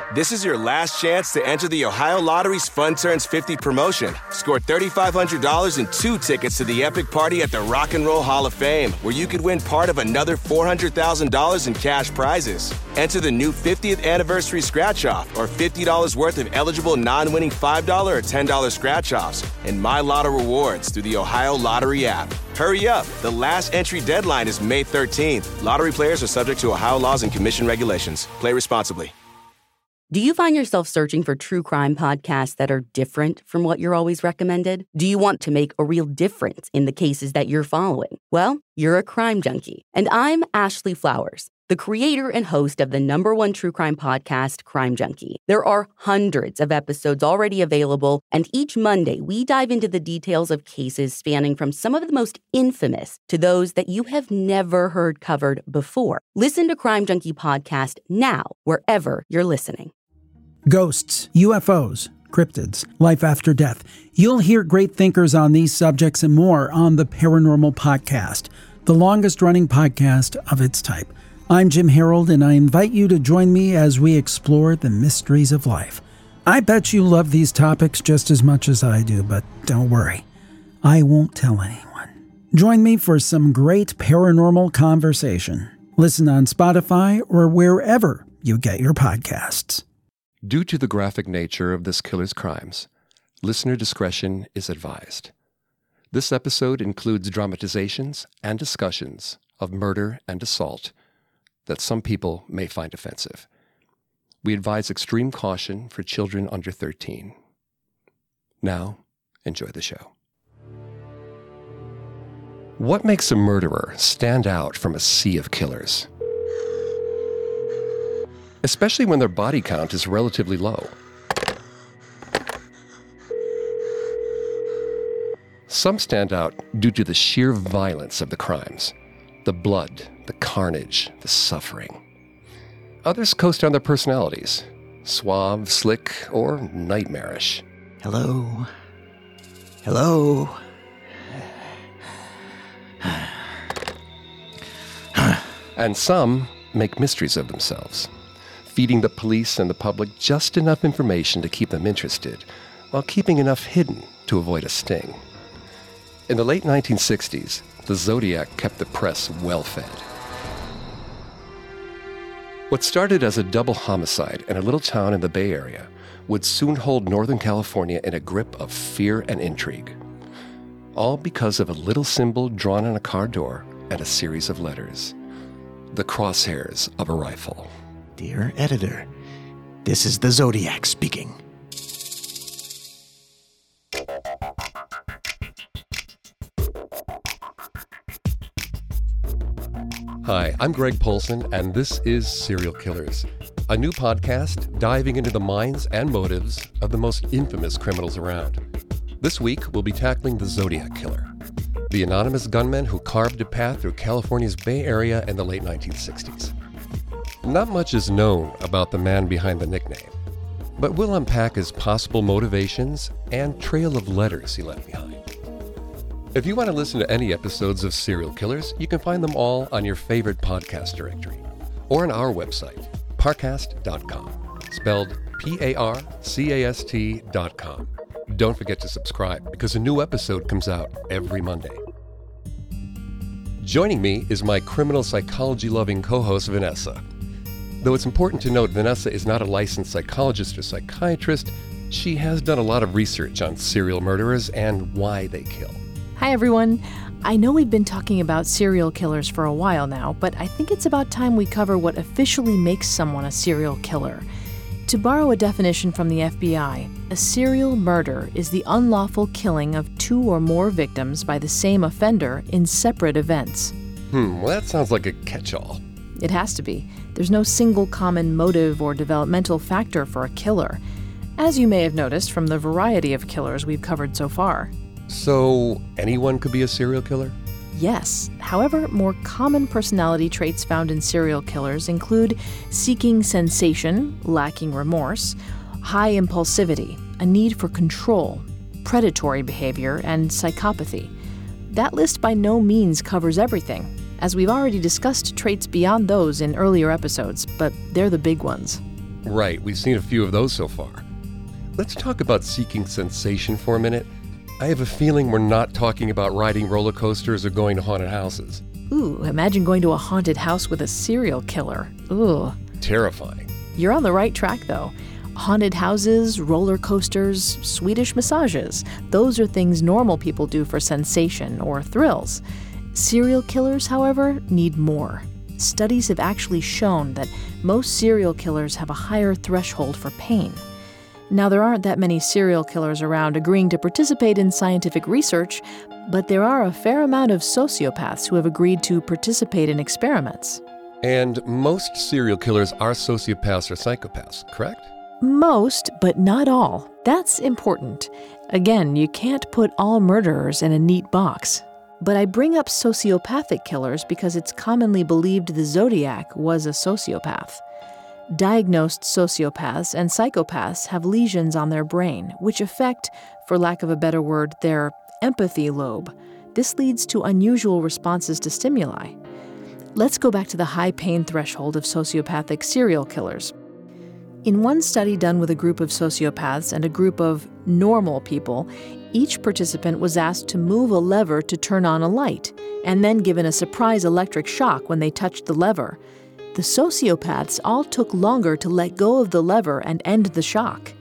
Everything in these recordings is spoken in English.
This is your last chance to enter the Ohio Lottery's Fun Turns 50 promotion. Score $3,500 and 2 tickets to the epic party at the Rock and Roll Hall of Fame, where you could win part of another $400,000 in cash prizes. Enter the new 50th anniversary scratch-off or $50 worth of eligible non-winning $5 or $10 scratch-offs and My Lotto rewards through the Ohio Lottery app. Hurry up. The last entry deadline is May 13th. Lottery players are subject to Ohio laws and commission regulations. Play responsibly. Do you find yourself searching for true crime podcasts that are different from what you're always recommended? Do you want to make a real difference in the cases that you're following? Well, you're a crime junkie. And I'm Ashley Flowers, the creator and host of the #1 true crime podcast, Crime Junkie. There are hundreds of episodes already available, and each Monday we dive into the details of cases spanning from some of the most infamous to those that you have never heard covered before. Listen to Crime Junkie Podcast now, wherever you're listening. Ghosts, UFOs, cryptids, life after death. You'll hear great thinkers on these subjects and more on the Paranormal Podcast, the longest-running podcast of its type. I'm Jim Harold, and I invite you to join me as we explore the mysteries of life. I bet you love these topics just as much as I do, but don't worry, I won't tell anyone. Join me for some great paranormal conversation. Listen on Spotify or wherever you get your podcasts. Due to the graphic nature of this killer's crimes, listener discretion is advised. This episode includes dramatizations and discussions of murder and assault that some people may find offensive. We advise extreme caution for children under 13. Now, enjoy the show. What makes a murderer stand out from a sea of killers? Especially when their body count is relatively low. Some stand out due to the sheer violence of the crimes, the blood, the carnage, the suffering. Others coast on their personalities, suave, slick, or nightmarish. Hello? Hello? And some make mysteries of themselves, feeding the police and the public just enough information to keep them interested, while keeping enough hidden to avoid a sting. In the late 1960s, the Zodiac kept the press well-fed. What started as a double homicide in a little town in the Bay Area would soon hold Northern California in a grip of fear and intrigue. All because of a little symbol drawn on a car door and a series of letters. The crosshairs of a rifle. Dear editor, this is the Zodiac speaking. Hi, I'm Greg Polson, and this is Serial Killers, a new podcast diving into the minds and motives of the most infamous criminals around. This week, we'll be tackling the Zodiac Killer, the anonymous gunman who carved a path through California's Bay Area in the late 1960s. Not much is known about the man behind the nickname, but we'll unpack his possible motivations and trail of letters he left behind. If you want to listen to any episodes of Serial Killers, you can find them all on your favorite podcast directory or on our website, parcast.com, spelled Parcast.com. Don't forget to subscribe because a new episode comes out every Monday. Joining me is my criminal psychology-loving co-host, Vanessa. Though it's important to note Vanessa is not a licensed psychologist or psychiatrist, she has done a lot of research on serial murderers and why they kill. Hi everyone. I know we've been talking about serial killers for a while now, but I think it's about time we cover what officially makes someone a serial killer. To borrow a definition from the FBI, a serial murder is the unlawful killing of 2 or more victims by the same offender in separate events. Well, that sounds like a catch-all. It has to be. There's no single common motive or developmental factor for a killer, as you may have noticed from the variety of killers we've covered so far. So, anyone could be a serial killer? Yes. However, more common personality traits found in serial killers include seeking sensation, lacking remorse, high impulsivity, a need for control, predatory behavior, and psychopathy. That list by no means covers everything, as we've already discussed traits beyond those in earlier episodes, but they're the big ones. Right, we've seen a few of those so far. Let's talk about seeking sensation for a minute. I have a feeling we're not talking about riding roller coasters or going to haunted houses. Ooh, imagine going to a haunted house with a serial killer. Ooh. Terrifying. You're on the right track, though. Haunted houses, roller coasters, Swedish massages. Those are things normal people do for sensation or thrills. Serial killers, however, need more. Studies have actually shown that most serial killers have a higher threshold for pain. Now, there aren't that many serial killers around agreeing to participate in scientific research, but there are a fair amount of sociopaths who have agreed to participate in experiments. And most serial killers are sociopaths or psychopaths, correct? Most, but not all. That's important. Again, you can't put all murderers in a neat box. But I bring up sociopathic killers because it's commonly believed the Zodiac was a sociopath. Diagnosed sociopaths and psychopaths have lesions on their brain, which affect, for lack of a better word, their empathy lobe. This leads to unusual responses to stimuli. Let's go back to the high pain threshold of sociopathic serial killers. In one study done with a group of sociopaths and a group of normal people, each participant was asked to move a lever to turn on a light, and then given a surprise electric shock when they touched the lever. The sociopaths all took longer to let go of the lever and end the shock.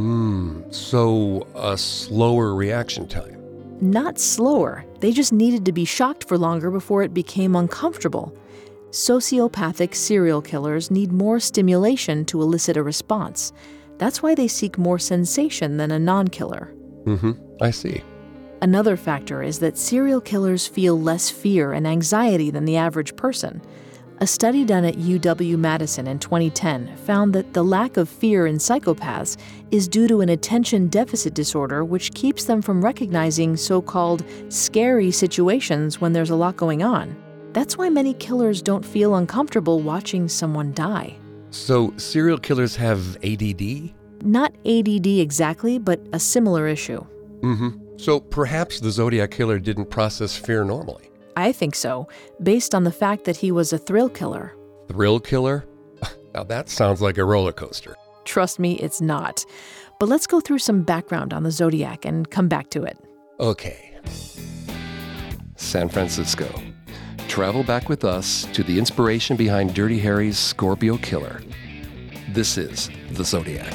So a slower reaction time. Not slower. They just needed to be shocked for longer before it became uncomfortable. Sociopathic serial killers need more stimulation to elicit a response. That's why they seek more sensation than a non-killer. I see. Another factor is that serial killers feel less fear and anxiety than the average person. A study done at UW-Madison in 2010 found that the lack of fear in psychopaths is due to an attention deficit disorder which keeps them from recognizing so-called scary situations when there's a lot going on. That's why many killers don't feel uncomfortable watching someone die. So serial killers have ADD? Not ADD exactly, but a similar issue. So perhaps the Zodiac killer didn't process fear normally. I think so, based on the fact that he was a thrill killer. Thrill killer? Now that sounds like a roller coaster. Trust me, it's not. But let's go through some background on the Zodiac and come back to it. Okay. San Francisco. Travel back with us to the inspiration behind Dirty Harry's Scorpio killer. This is the Zodiac.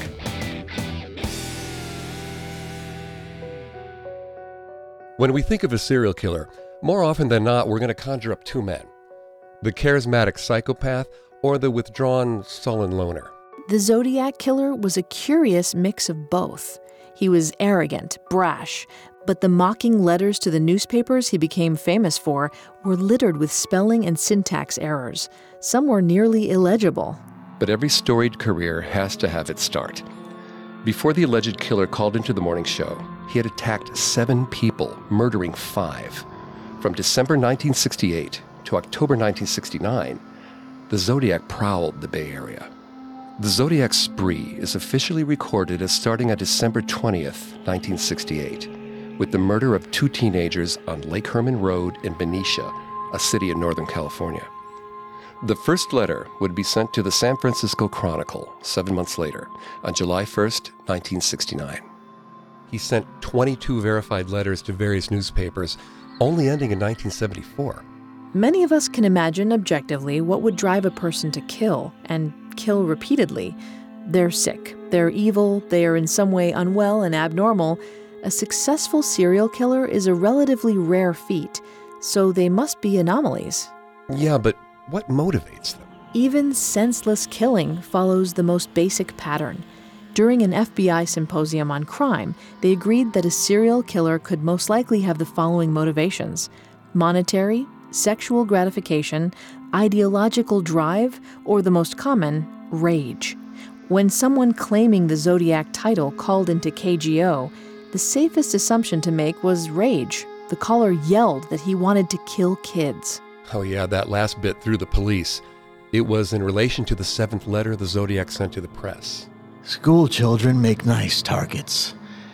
When we think of a serial killer, more often than not, we're going to conjure up two men. The charismatic psychopath or the withdrawn, sullen loner. The Zodiac killer was a curious mix of both. He was arrogant, brash, but the mocking letters to the newspapers he became famous for were littered with spelling and syntax errors. Some were nearly illegible. But every storied career has to have its start. Before the alleged killer called into the morning show, he had attacked 7 people, murdering 5. From December 1968 to October 1969, the Zodiac prowled the Bay Area. The Zodiac spree is officially recorded as starting on December 20th, 1968, with the murder of 2 teenagers on Lake Herman Road in Benicia, a city in Northern California. The first letter would be sent to the San Francisco Chronicle 7 months later, on July 1st, 1969. He sent 22 verified letters to various newspapers, only ending in 1974. Many of us can imagine objectively what would drive a person to kill, and kill repeatedly. They're sick, they're evil, they are in some way unwell and abnormal. A successful serial killer is a relatively rare feat, so they must be anomalies. Yeah, but what motivates them? Even senseless killing follows the most basic pattern. During an FBI symposium on crime, they agreed that a serial killer could most likely have the following motivations: monetary, sexual gratification, ideological drive, or the most common, rage. When someone claiming the Zodiac title called into KGO, the safest assumption to make was rage. The caller yelled that he wanted to kill kids. Oh yeah, that last bit threw the police. It was in relation to the 7th letter the Zodiac sent to the press. School children make nice targets.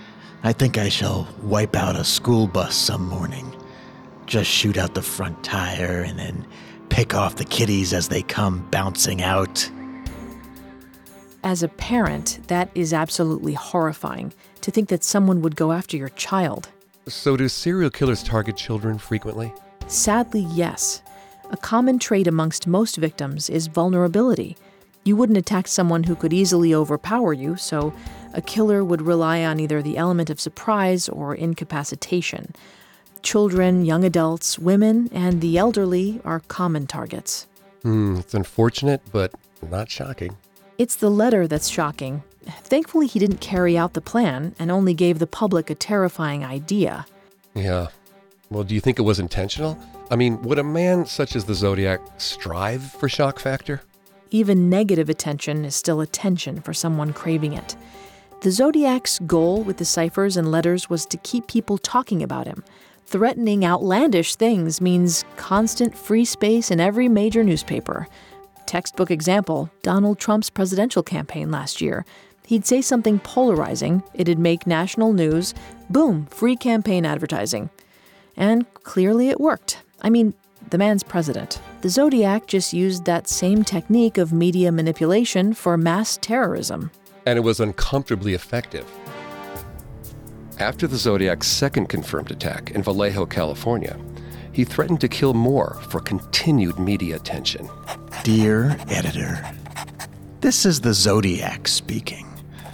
I think I shall wipe out a school bus some morning. Just shoot out the front tire and then pick off the kiddies as they come bouncing out. As a parent, that is absolutely horrifying, to think that someone would go after your child. So do serial killers target children frequently? Sadly, yes. A common trait amongst most victims is vulnerability. You wouldn't attack someone who could easily overpower you, so a killer would rely on either the element of surprise or incapacitation. Children, young adults, women, and the elderly are common targets. It's unfortunate, but not shocking. It's the letter that's shocking. Thankfully, he didn't carry out the plan and only gave the public a terrifying idea. Yeah. Well, do you think it was intentional? I mean, would a man such as the Zodiac strive for shock factor? Even negative attention is still attention for someone craving it. The Zodiac's goal with the ciphers and letters was to keep people talking about him. Threatening outlandish things means constant free space in every major newspaper. Textbook example, Donald Trump's presidential campaign last year. He'd say something polarizing, it'd make national news, boom, free campaign advertising. And clearly it worked. I mean, the man's president. The Zodiac just used that same technique of media manipulation for mass terrorism. And it was uncomfortably effective. After the Zodiac's second confirmed attack in Vallejo, California, he threatened to kill more for continued media attention. Dear editor, this is the Zodiac speaking.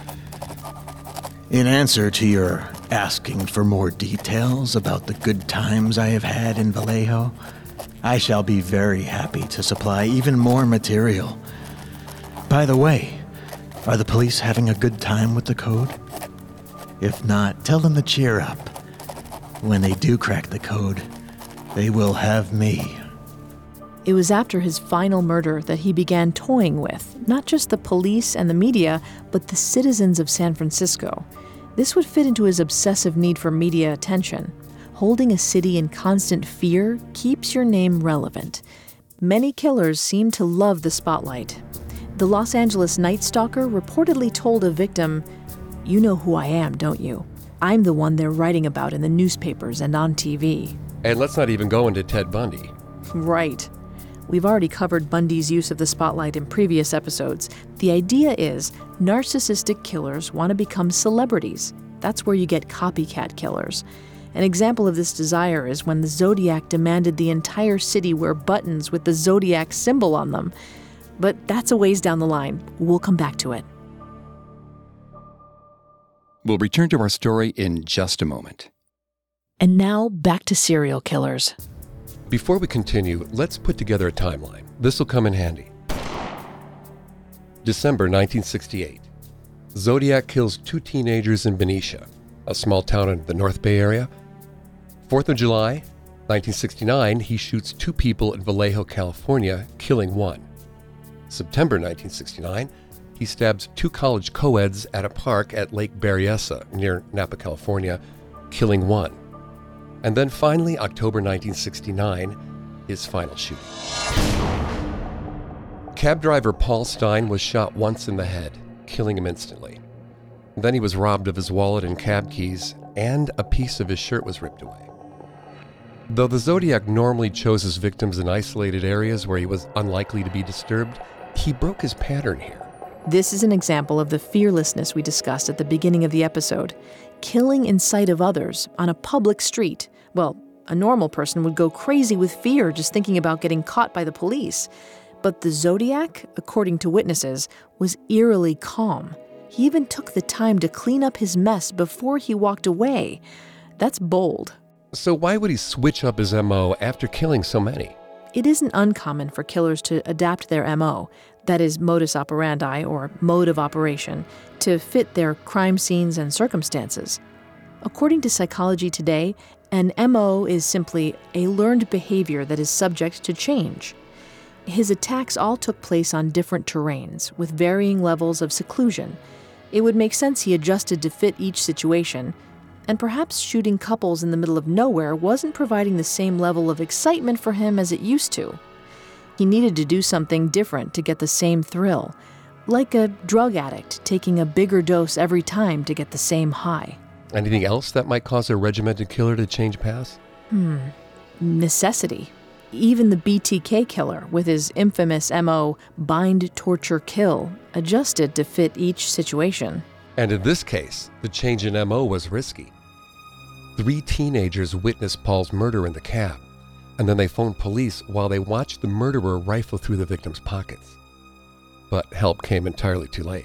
In answer to your asking for more details about the good times I have had in Vallejo, I shall be very happy to supply even more material. By the way, are the police having a good time with the code? If not, tell them to cheer up. When they do crack the code, they will have me. It was after his final murder that he began toying with, not just the police and the media, but the citizens of San Francisco. This would fit into his obsessive need for media attention. Holding a city in constant fear keeps your name relevant. Many killers seem to love the spotlight. The Los Angeles Night Stalker reportedly told a victim, "You know who I am, don't you? I'm the one they're writing about in the newspapers and on TV." And let's not even go into Ted Bundy. Right. We've already covered Bundy's use of the spotlight in previous episodes. The idea is narcissistic killers want to become celebrities. That's where you get copycat killers. An example of this desire is when the Zodiac demanded the entire city wear buttons with the Zodiac symbol on them. But that's a ways down the line. We'll come back to it. We'll return to our story in just a moment. And now, back to serial killers. Before we continue, let's put together a timeline. This will come in handy. December 1968. Zodiac kills 2 teenagers in Benicia, a small town in the North Bay area. 4th of July, 1969, he shoots 2 people in Vallejo, California, killing 1. September 1969, he stabs 2 college co-eds at a park at Lake Berryessa near Napa, California, killing 1. And then finally, October 1969, his final shooting. Cab driver Paul Stein was shot once in the head, killing him instantly. Then he was robbed of his wallet and cab keys, and a piece of his shirt was ripped away. Though the Zodiac normally chose his victims in isolated areas where he was unlikely to be disturbed, he broke his pattern here. This is an example of the fearlessness we discussed at the beginning of the episode. Killing in sight of others on a public street. Well, a normal person would go crazy with fear just thinking about getting caught by the police. But the Zodiac, according to witnesses, was eerily calm. He even took the time to clean up his mess before he walked away. That's bold. So why would he switch up his MO after killing so many? It isn't uncommon for killers to adapt their MO, that is modus operandi or mode of operation, to fit their crime scenes and circumstances. According to Psychology Today, an MO is simply a learned behavior that is subject to change. His attacks all took place on different terrains, with varying levels of seclusion. It would make sense he adjusted to fit each situation, and perhaps shooting couples in the middle of nowhere wasn't providing the same level of excitement for him as it used to. He needed to do something different to get the same thrill, like a drug addict taking a bigger dose every time to get the same high. Anything else that might cause a regimented killer to change paths? Necessity. Even the BTK killer, with his infamous MO, bind, torture, kill, adjusted to fit each situation. And in this case, the change in MO was risky. 3 teenagers witnessed Paul's murder in the cab, and then they phoned police while they watched the murderer rifle through the victim's pockets. But help came entirely too late.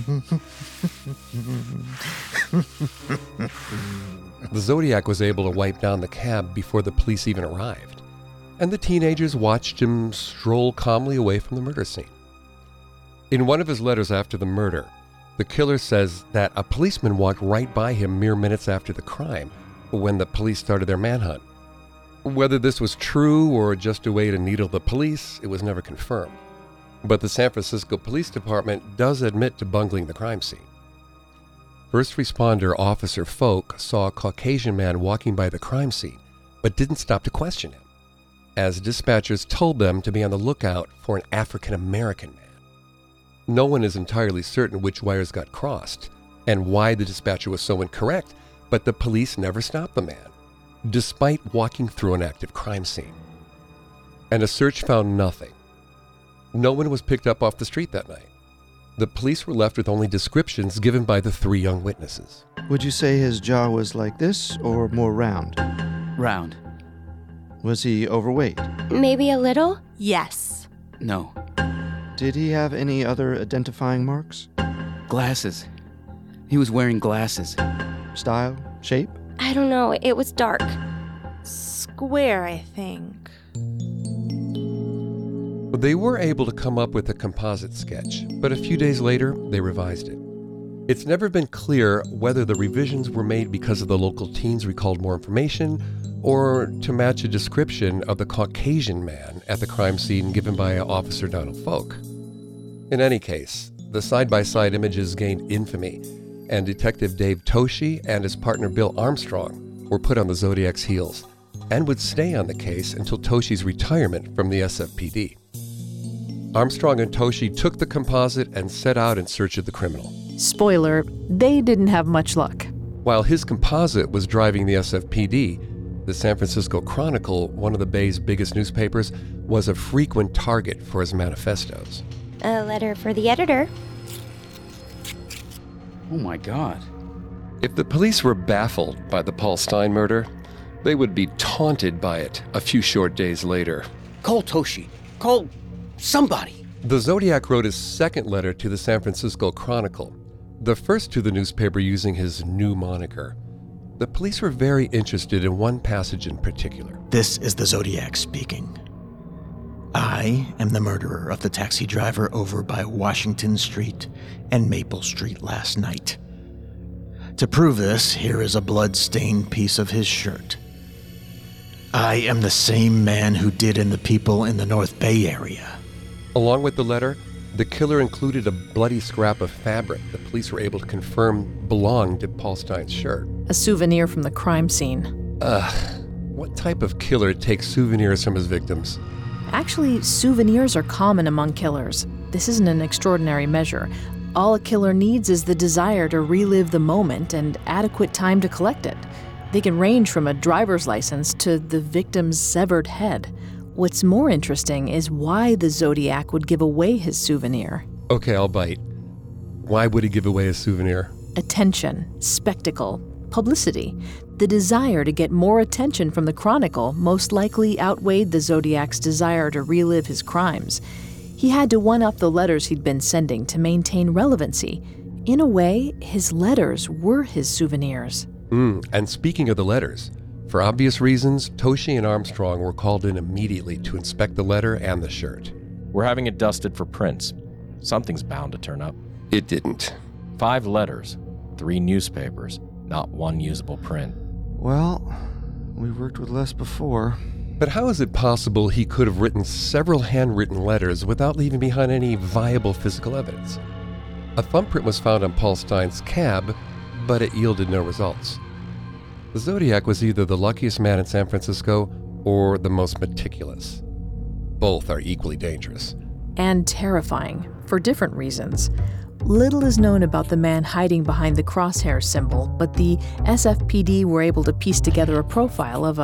The Zodiac was able to wipe down the cab before the police even arrived, and the teenagers watched him stroll calmly away from the murder scene. In one of his letters after the murder, the killer says that a policeman walked right by him mere minutes after the crime when the police started their manhunt. Whether this was true or just a way to needle the police, it was never confirmed. But the San Francisco Police Department does admit to bungling the crime scene. First responder Officer Folk saw a Caucasian man walking by the crime scene, but didn't stop to question him, as dispatchers told them to be on the lookout for an African-American man. No one is entirely certain which wires got crossed and why the dispatcher was so incorrect, but the police never stopped the man, despite walking through an active crime scene. And a search found nothing. No one was picked up off the street that night. The police were left with only descriptions given by the 3 young witnesses. Would you say his jaw was like this or more round? Round. Was he overweight? Maybe a little? Yes. No. Did he have any other identifying marks? Glasses. He was wearing glasses. Style? Shape? I don't know. It was dark. Square, I think. They were able to come up with a composite sketch, but a few days later, they revised it. It's never been clear whether the revisions were made because of the local teens recalled more information or to match a description of the Caucasian man at the crime scene given by Officer Donald Folk. In any case, the side-by-side images gained infamy, and Detective Dave Toschi and his partner Bill Armstrong were put on the Zodiac's heels and would stay on the case until Toschi's retirement from the SFPD. Armstrong and Toschi took the composite and set out in search of the criminal. Spoiler, they didn't have much luck. While his composite was driving the SFPD, the San Francisco Chronicle, one of the Bay's biggest newspapers, was a frequent target for his manifestos. A letter for the editor. Oh my God. If the police were baffled by the Paul Stine murder, they would be taunted by it a few short days later. Call Toschi. Call somebody. The Zodiac wrote his second letter to the San Francisco Chronicle, the first to the newspaper using his new moniker. The police were very interested in one passage in particular. This is the Zodiac speaking. I am the murderer of the taxi driver over by Washington Street and Maple Street last night. To prove this, here is a blood-stained piece of his shirt. I am the same man who did in the people in the North Bay area. Along with the letter, the killer included a bloody scrap of fabric the police were able to confirm belonged to Paul Stine's shirt. A souvenir from the crime scene. What type of killer takes souvenirs from his victims? Actually, souvenirs are common among killers. This isn't an extraordinary measure. All a killer needs is the desire to relive the moment and adequate time to collect it. They can range from a driver's license to the victim's severed head. What's more interesting is why the Zodiac would give away his souvenir. Okay, I'll bite. Why would he give away a souvenir? Attention, spectacle, publicity. The desire to get more attention from the Chronicle most likely outweighed the Zodiac's desire to relive his crimes. He had to one-up the letters he'd been sending to maintain relevancy. In a way, his letters were his souvenirs. And speaking of the letters, for obvious reasons, Toschi and Armstrong were called in immediately to inspect the letter and the shirt. We're having it dusted for prints. Something's bound to turn up. It didn't. 5 letters, 3 newspapers, not one usable print. Well, we've worked with less before. But how is it possible he could have written several handwritten letters without leaving behind any viable physical evidence? A thumbprint was found on Paul Stine's cab, but it yielded no results. The Zodiac was either the luckiest man in San Francisco or the most meticulous. Both are equally dangerous. And terrifying, for different reasons. Little is known about the man hiding behind the crosshair symbol, but the SFPD were able to piece together a profile of a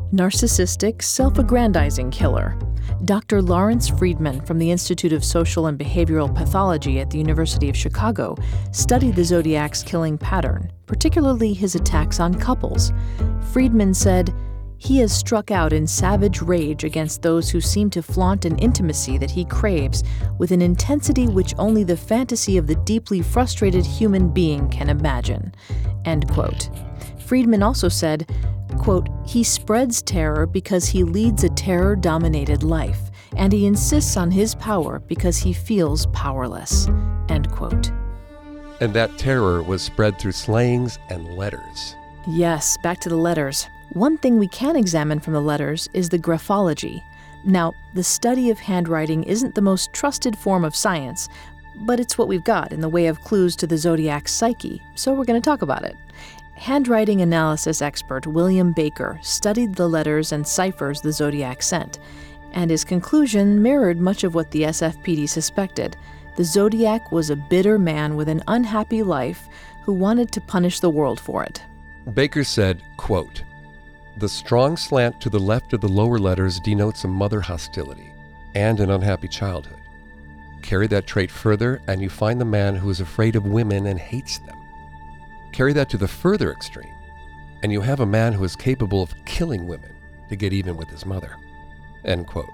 Narcissistic, self-aggrandizing killer. Dr. Lawrence Friedman from the Institute of Social and Behavioral Pathology at the University of Chicago studied the Zodiac's killing pattern, particularly his attacks on couples. Friedman said, "He has struck out in savage rage against those who seem to flaunt an intimacy that he craves with an intensity which only the fantasy of the deeply frustrated human being can imagine." End quote. Friedman also said, quote, "He spreads terror because he leads a terror-dominated life, and he insists on his power because he feels powerless." End quote. And that terror was spread through slayings and letters. Yes, back to the letters. One thing we can examine from the letters is the graphology. Now, the study of handwriting isn't the most trusted form of science, but it's what we've got in the way of clues to the Zodiac's psyche, so we're going to talk about it. Handwriting analysis expert William Baker studied the letters and ciphers the Zodiac sent, and his conclusion mirrored much of what the SFPD suspected. The Zodiac was a bitter man with an unhappy life who wanted to punish the world for it. Baker said, quote, "The strong slant to the left of the lower letters denotes a mother hostility and an unhappy childhood. Carry that trait further and you find the man who is afraid of women and hates them. Carry that to the further extreme, and you have a man who is capable of killing women to get even with his mother." End quote.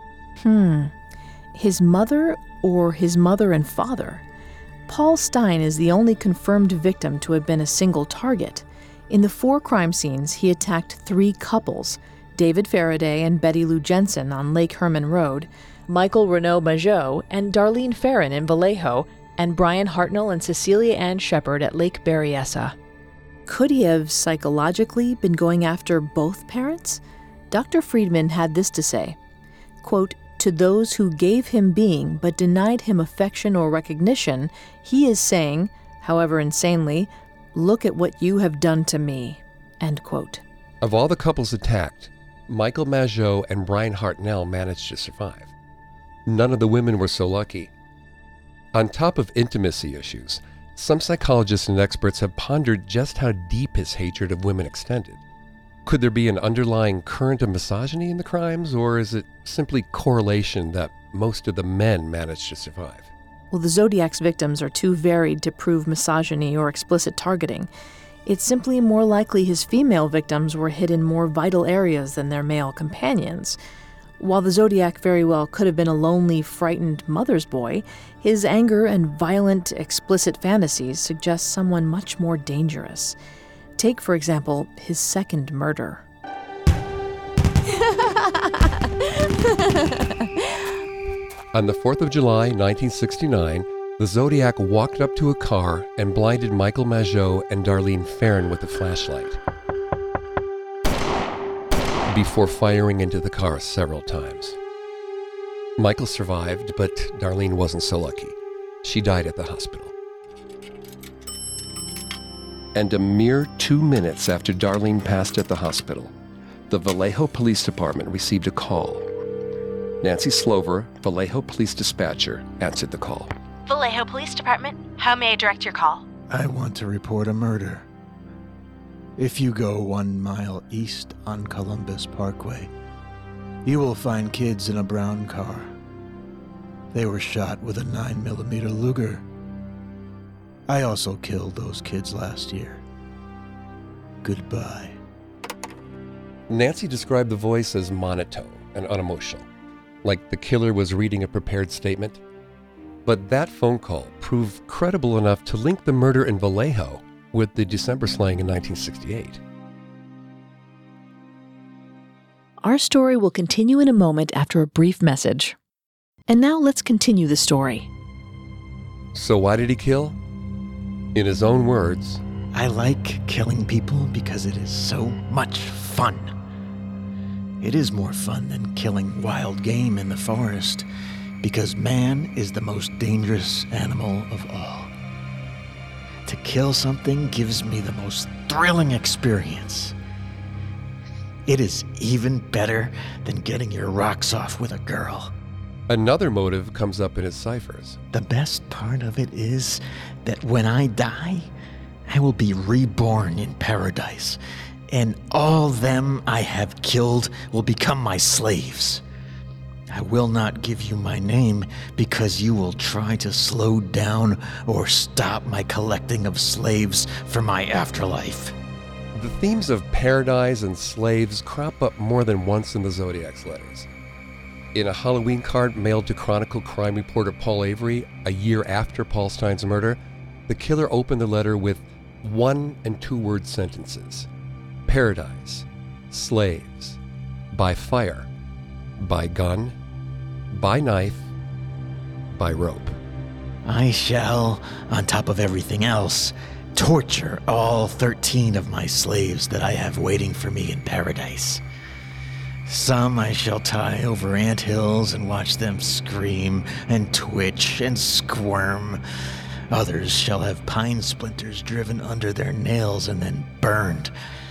His mother or his mother and father? Paul Stein is the only confirmed victim to have been a single target. In the 4 crime scenes, he attacked 3 couples, David Faraday and Betty Lou Jensen on Lake Herman Road, Michael Renaud Majot and Darlene Ferrin in Vallejo, and Brian Hartnell and Cecilia Ann Shepard at Lake Berryessa. Could he have psychologically been going after both parents? Dr. Friedman had this to say, quote, "To those who gave him being but denied him affection or recognition, he is saying, however insanely, 'Look at what you have done to me.'" End quote. Of all the couples attacked, Michael Majot and Brian Hartnell managed to survive. None of the women were so lucky. On top of intimacy issues, some psychologists and experts have pondered just how deep his hatred of women extended. Could there be an underlying current of misogyny in the crimes, or is it simply correlation that most of the men managed to survive? Well, the Zodiac's victims are too varied to prove misogyny or explicit targeting. It's simply more likely his female victims were hit in more vital areas than their male companions. While the Zodiac very well could have been a lonely, frightened mother's boy, his anger and violent, explicit fantasies suggest someone much more dangerous. Take, for example, his second murder. On the 4th of July, 1969, the Zodiac walked up to a car and blinded Michael Majot and Darlene Ferrin with a flashlight before firing into the car several times. Michael survived, but Darlene wasn't so lucky. She died at the hospital. And a mere 2 minutes after Darlene passed at the hospital, the Vallejo Police Department received a call. Nancy Slover, Vallejo Police Dispatcher, answered the call. Vallejo Police Department, how may I direct your call? I want to report a murder. If you go 1 mile east on Columbus Parkway, you will find kids in a brown car. They were shot with a 9mm Luger. I also killed those kids last year. Goodbye. Nancy described the voice as monotone and unemotional, like the killer was reading a prepared statement. But that phone call proved credible enough to link the murder in Vallejo with the December slaying in 1968. Our story will continue in a moment after a brief message. And now let's continue the story. So why did he kill? In his own words, I like killing people because it is so much fun. It is more fun than killing wild game in the forest, because man is the most dangerous animal of all. To kill something gives me the most thrilling experience. It is even better than getting your rocks off with a girl. Another motive comes up in his ciphers. The best part of it is that when I die, I will be reborn in paradise, and all them I have killed will become my slaves. I will not give you my name because you will try to slow down or stop my collecting of slaves for my afterlife. The themes of paradise and slaves crop up more than once in the Zodiac's letters. In a Halloween card mailed to Chronicle crime reporter Paul Avery a year after Paul Stine's murder, the killer opened the letter with 1- and 2-word sentences. Paradise, slaves, by fire, by gun, by knife, by rope. I shall, on top of everything else, torture all 13 of my slaves that I have waiting for me in paradise. Some I shall tie over anthills and watch them scream and twitch and squirm. Others shall have pine splinters driven under their nails and then burned.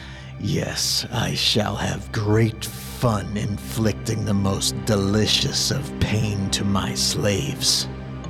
Yes, I shall have great fun inflicting the most delicious of pain to my slaves.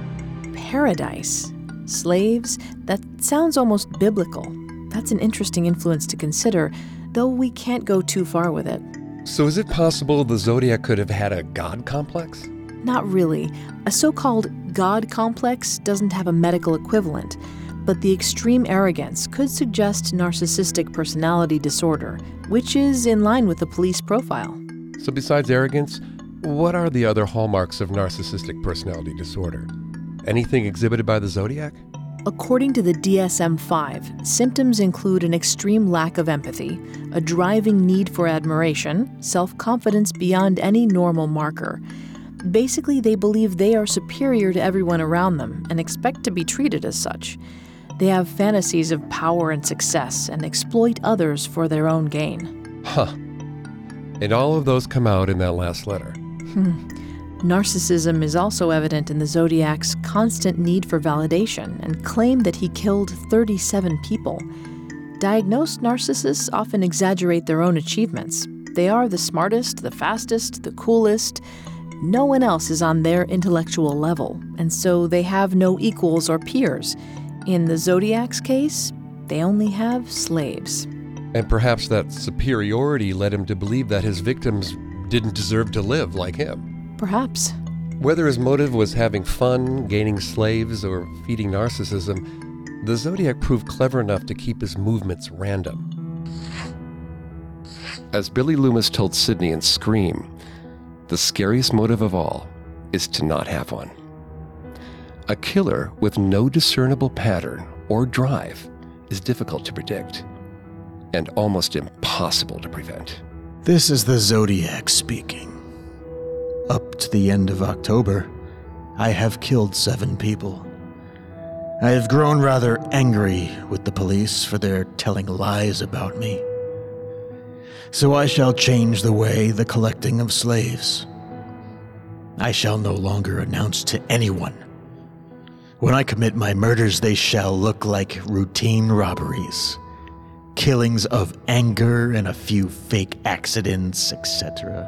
Paradise. Slaves? That sounds almost biblical. That's an interesting influence to consider, though we can't go too far with it. So is it possible the Zodiac could have had a god complex? Not really. A so-called God complex doesn't have a medical equivalent, but the extreme arrogance could suggest narcissistic personality disorder, which is in line with the police profile. So besides arrogance, what are the other hallmarks of narcissistic personality disorder? Anything exhibited by the Zodiac? According to the DSM-5, symptoms include an extreme lack of empathy, a driving need for admiration, self-confidence beyond any normal marker. Basically, they believe they are superior to everyone around them and expect to be treated as such. They have fantasies of power and success and exploit others for their own gain. Huh. And all of those come out in that last letter. Narcissism is also evident in the Zodiac's constant need for validation and claim that he killed 37 people. Diagnosed narcissists often exaggerate their own achievements. They are the smartest, the fastest, the coolest. No one else is on their intellectual level, and so they have no equals or peers. In the Zodiac's case, they only have slaves. And perhaps that superiority led him to believe that his victims didn't deserve to live like him. Perhaps. Whether his motive was having fun, gaining slaves, or feeding narcissism, the Zodiac proved clever enough to keep his movements random. As Billy Loomis told Sidney in Scream, the scariest motive of all is to not have one. A killer with no discernible pattern or drive is difficult to predict and almost impossible to prevent. This is the Zodiac speaking. Up to the end of October, I have killed 7 people. I have grown rather angry with the police for their telling lies about me. So I shall change the way the collecting of slaves. I shall no longer announce to anyone. When I commit my murders, they shall look like routine robberies, killings of anger and a few fake accidents, etc.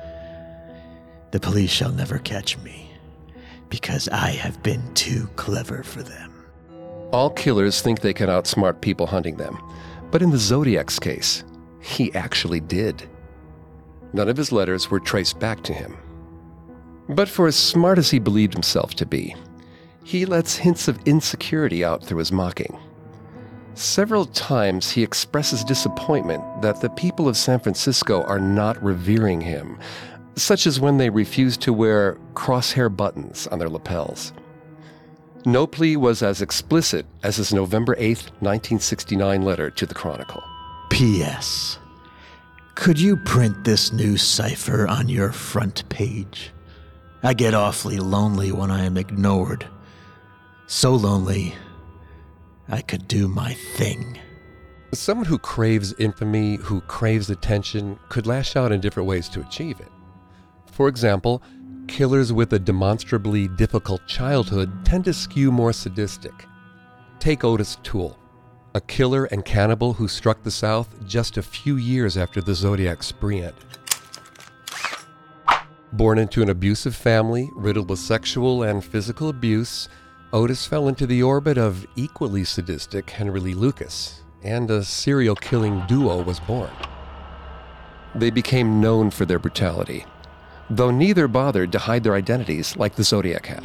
The police shall never catch me, because I have been too clever for them. All killers think they can outsmart people hunting them, but in the Zodiac's case, he actually did. None of his letters were traced back to him. But for as smart as he believed himself to be, he lets hints of insecurity out through his mocking. Several times he expresses disappointment that the people of San Francisco are not revering him, such as when they refuse to wear crosshair buttons on their lapels. No plea was as explicit as his November 8, 1969 letter to the Chronicle. P.S. Could you print this new cipher on your front page? I get awfully lonely when I am ignored. So lonely, I could do my thing. Someone who craves infamy, who craves attention, could lash out in different ways to achieve it. For example, killers with a demonstrably difficult childhood tend to skew more sadistic. Take Otis Toole, a killer and cannibal who struck the South just a few years after the Zodiac spree ended. Born into an abusive family, riddled with sexual and physical abuse, Otis fell into the orbit of equally sadistic Henry Lee Lucas, and a serial killing duo was born. They became known for their brutality, though neither bothered to hide their identities like the Zodiac had.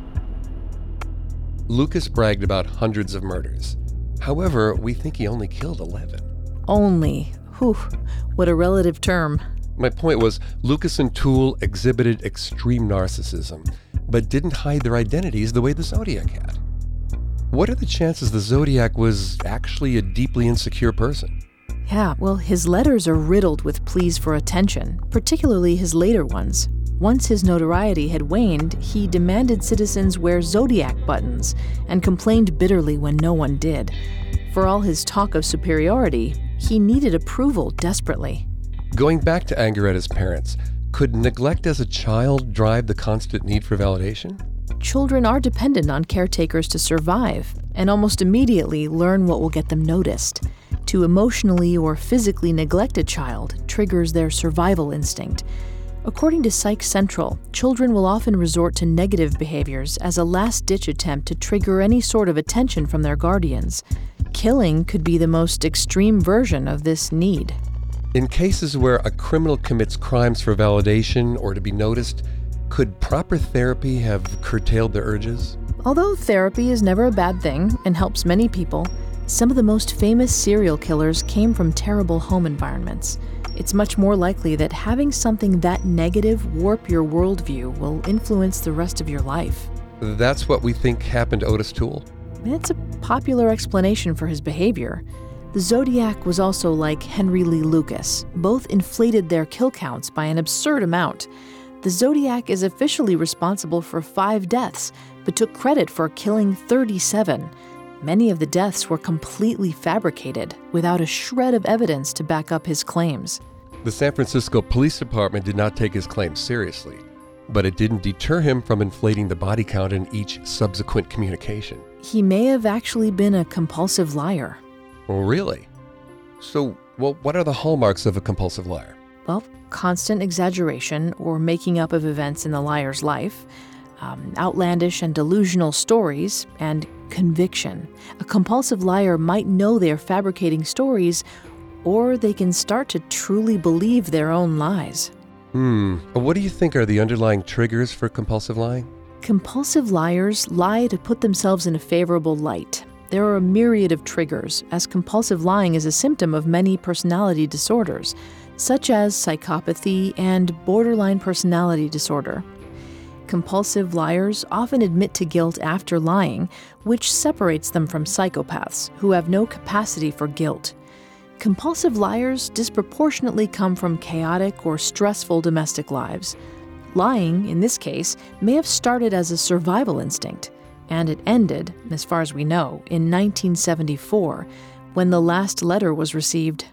Lucas bragged about hundreds of murders. However, we think he only killed 11. Only. Whew, what a relative term. My point was, Lucas and Toole exhibited extreme narcissism, but didn't hide their identities the way the Zodiac had. What are the chances the Zodiac was actually a deeply insecure person? Yeah, well, his letters are riddled with pleas for attention, particularly his later ones. Once his notoriety had waned, he demanded citizens wear Zodiac buttons and complained bitterly when no one did. For all his talk of superiority, he needed approval desperately. Going back to anger at his parents, could neglect as a child drive the constant need for validation? Children are dependent on caretakers to survive, and almost immediately learn what will get them noticed. To emotionally or physically neglect a child triggers their survival instinct. According to Psych Central, children will often resort to negative behaviors as a last-ditch attempt to trigger any sort of attention from their guardians. Killing could be the most extreme version of this need. In cases where a criminal commits crimes for validation or to be noticed, could proper therapy have curtailed their urges? Although therapy is never a bad thing and helps many people, some of the most famous serial killers came from terrible home environments. It's much more likely that having something that negative warp your worldview will influence the rest of your life. That's what we think happened to Otis Toole? It's a popular explanation for his behavior. The Zodiac was also like Henry Lee Lucas. Both inflated their kill counts by an absurd amount. The Zodiac is officially responsible for 5 deaths, but took credit for killing 37. Many of the deaths were completely fabricated, without a shred of evidence to back up his claims. The San Francisco Police Department did not take his claims seriously, but it didn't deter him from inflating the body count in each subsequent communication. He may have actually been a compulsive liar. Oh, really? So, what are the hallmarks of a compulsive liar? Well, constant exaggeration or making up of events in the liar's life, outlandish and delusional stories, and conviction. A compulsive liar might know they're fabricating stories, or they can start to truly believe their own lies. What do you think are the underlying triggers for compulsive lying? Compulsive liars lie to put themselves in a favorable light. There are a myriad of triggers, as compulsive lying is a symptom of many personality disorders, such as psychopathy and borderline personality disorder. Compulsive liars often admit to guilt after lying, which separates them from psychopaths, who have no capacity for guilt. Compulsive liars disproportionately come from chaotic or stressful domestic lives. Lying, in this case, may have started as a survival instinct, and it ended, as far as we know, in 1974, when the last letter was received.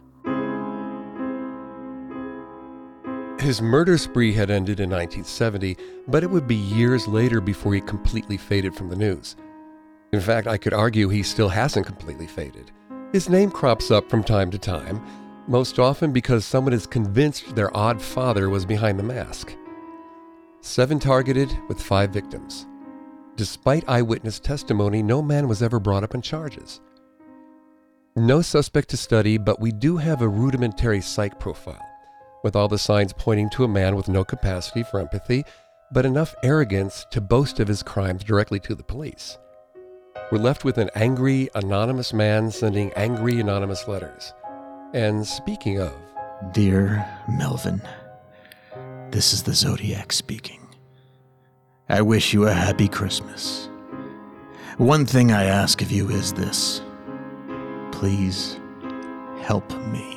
His murder spree had ended in 1970, but it would be years later before he completely faded from the news. In fact, I could argue he still hasn't completely faded. His name crops up from time to time, most often because someone is convinced their odd father was behind the mask. 7 targeted with 5 victims. Despite eyewitness testimony, no man was ever brought up on charges. No suspect to study, but we do have a rudimentary psych profile, with all the signs pointing to a man with no capacity for empathy, but enough arrogance to boast of his crimes directly to the police. We're left with an angry, anonymous man sending angry, anonymous letters. And speaking of... Dear Melvin, this is the Zodiac speaking. I wish you a happy Christmas. One thing I ask of you is this. Please help me.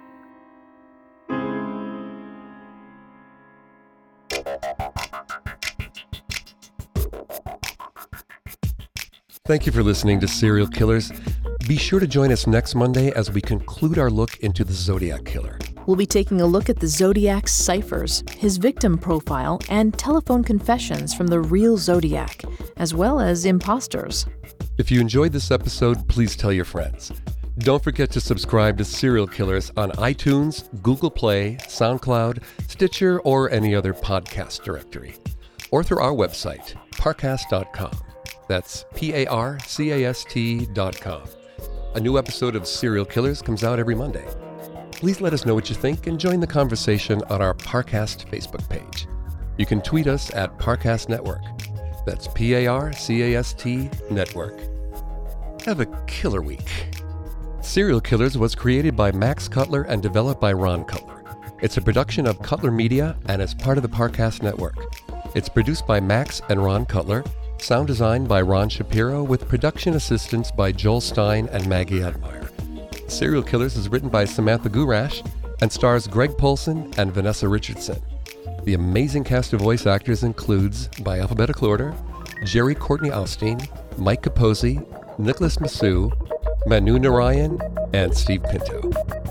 Thank you for listening to Serial Killers. Be sure to join us next Monday as we conclude our look into the Zodiac Killer. We'll be taking a look at the Zodiac's ciphers, his victim profile, and telephone confessions from the real Zodiac, as well as imposters. If you enjoyed this episode, please tell your friends. Don't forget to subscribe to Serial Killers on iTunes, Google Play, SoundCloud, Stitcher, or any other podcast directory. Or through our website, parcast.com. That's PARCAST.com. A new episode of Serial Killers comes out every Monday. Please let us know what you think and join the conversation on our Parcast Facebook page. You can tweet us at Parcast Network. That's PARCAST Network. Have a killer week. Serial Killers was created by Max Cutler and developed by Ron Cutler. It's a production of Cutler Media and is part of the Parcast Network. It's produced by Max and Ron Cutler, sound designed by Ron Shapiro, with production assistance by Joel Stein and Maggie Admire. Serial Killers is written by Samantha Gurash and stars Greg Polson and Vanessa Richardson. The amazing cast of voice actors includes, by alphabetical order, Jerry Courtney Austin, Mike Capozzi, Nicholas Massou, Manu Narayan, and Steve Pinto.